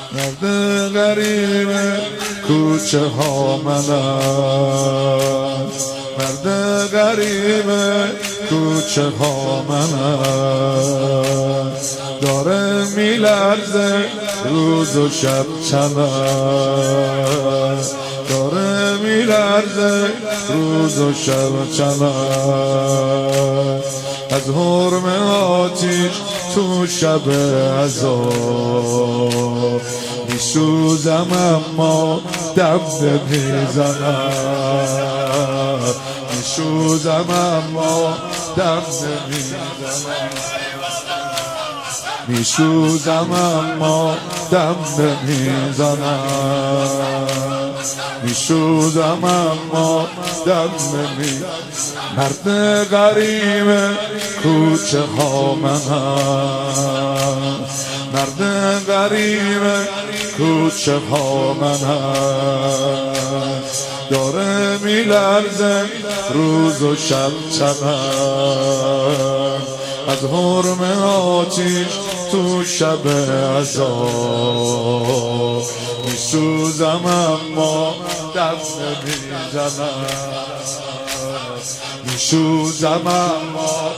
مرد غریب کوچه ها منم، مرد غریب کوچه ها منم، داره میلرزه روز و شب چنم، داره میلرزه روز و شب چنم، از حرم آتیش تو شب عذاب میسوزم اما دم نمیزنم، میسوزم اما دم نمیزنم، میسوزم اما دم نمیزنم، میسوزم اما دم نمیزنم. مرد غریب کوچه ها منم، مرد غریب کوچه ها منم، داره میلرزه روز و شب چمن، از حرم آتیش تو شب عذاب میسوزم اما دم نمیزنم، میسوزم اما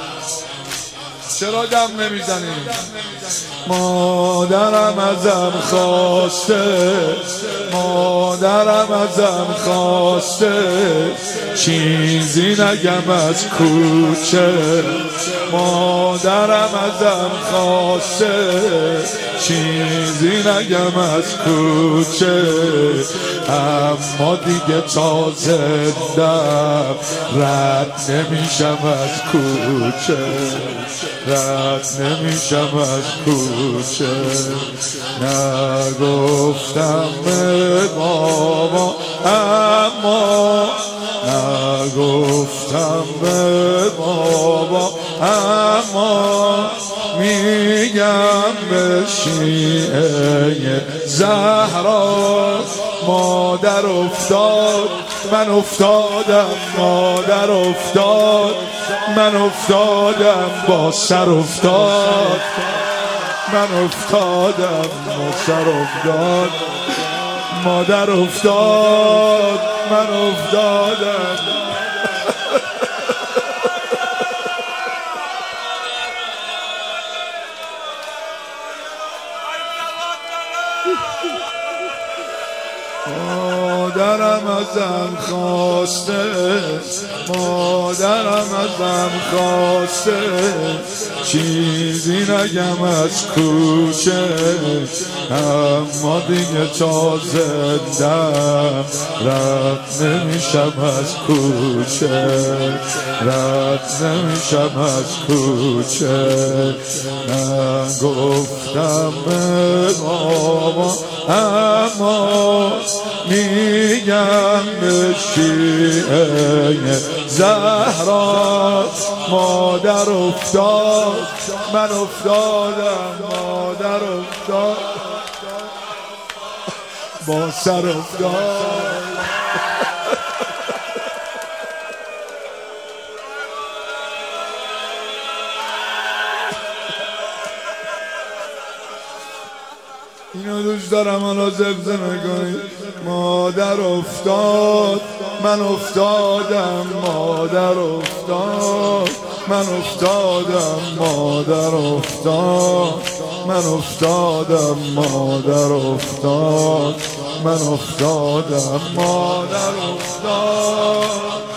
چرا دم نمیزنیم؟ مادرم ازم خواسته، مادرم ازم خواسته چیزی نگم از کوچه، مادرم ازم خواسته چیزی نگم از کوچه، اما دیگه تا زندم رد نمیشم از کوچه، رد نمیشم از کوچه. نگفتم به بابا اما، نگفتم به بابا اما میگم به شیعه زهرا، مادر افتاد من افتادم، مادر افتاد من افتادم، با سر افتاد من افتادم، با سر افتاد، مادر افتاد من افتادم. مادرم ازم خواسته، مادرم ازم خواسته چیزی نگم از کوچه، اما دیگه تا زندم رد نمیشم از کوچه، رد نمیشم از کوچه. نگفتم به بابا اما میگم به شیعه زهرا، مادر افتاد من افتادم، مادر افتاد با سر افتاد. اینو دوست دارم حالا زمزمه کنید. مادر افتاد من افتادم، مادر افتاد من افتادم، مادر افتاد من افتادم، مادر افتاد من افتادم، مادر افتاد.